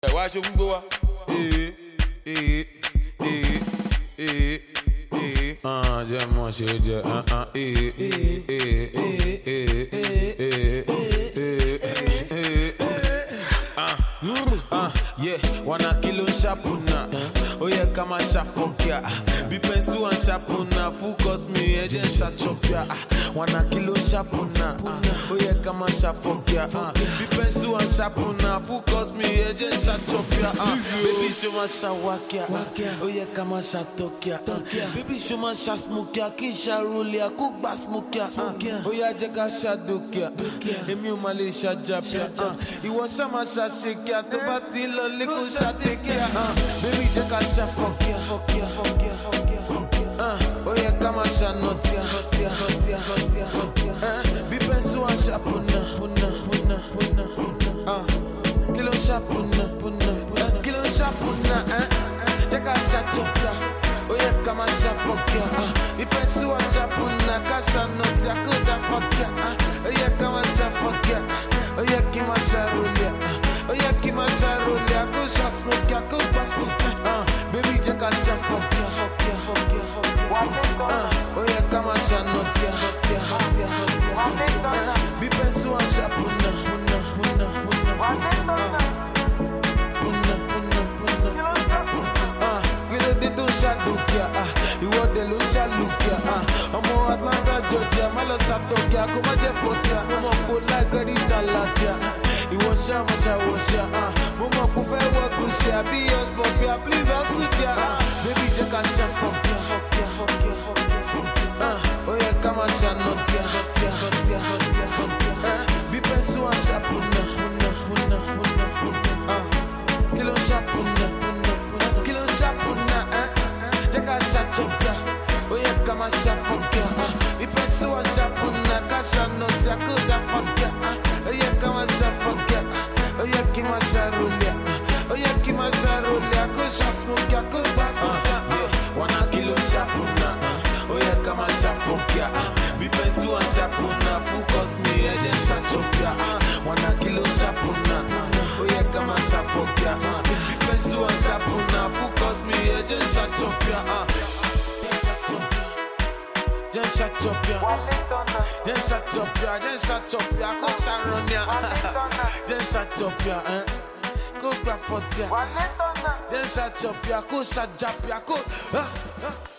Why should we go? J'aime chez Dieu. Yeah, wana kilo shapuna. Oh yeah, kama shafokia. Bipensu an shapuna. Focus me, agent shachopia. Wana kilo shapuna. Oh yeah, kama shafokia. Bipensu an shapuna. Focus me, agent shachopia. Baby, show my shawakia. Oh yeah, kama shatokia. Baby, show my shasmokia. Kisha rulia, cook basmokia. Oh yeah, jeka shadokia. Emi umali shajapia. Iwa shama shashikia. Tobati loliku shatekia. Baby, jeka shafokia. Oh yeah, kama shanotia. Bipensu an shapuna. Kilo shapuna. Kilo shapuna. Jeka shachopia. Oh yeah, kama shafokia. Bipensu an shapuna. Kasha notia kuda fokia. Oh yeah, kama shafokia. Oh yeah, kima sharulia. Oh yeah, kima sharulia. Kusha smokia, kuba smokia. Baby, jeka shafokia. Oh yeah, kama shanotia. Bipensu an shapuna. Shadukia, you want the Lucha Lukia, Omo Atlanta, Georgia, Malosatokia, Kumaje Fotia, Momo Pula, Gredita Latia, you want Shamasha, Momo Pufe, Wakushia, be your spopia, please, Asukia, baby, Jaka Shafokia, oh yeah, Kama Shanotia, Bipensu an Shapuna, Kilo Shapuna, Kilo Shapuna, Jeka shachopia, oh yeah, kama shafokia. Bipensu an shapuna, kasha notia kuda fokia. Oh yeah, kama shafokia. Oh yeah, kima sharulia. Oh yeah, kima sharulia. Kusha smokia, kuda smokia. Yeah, wana kilo shapuna. Oh yeah, kama shafokia. Bipensu an shapuna. Focus me, agent shachopia. Wana kilo shapuna. Oh yeah, kama shafokia. Bipensu an shapuna. Focus me, agent shachopia. Just shut up, just shut up, just shut up, go Sharonia. Just shut up, go back for just shut up, go shut up, go.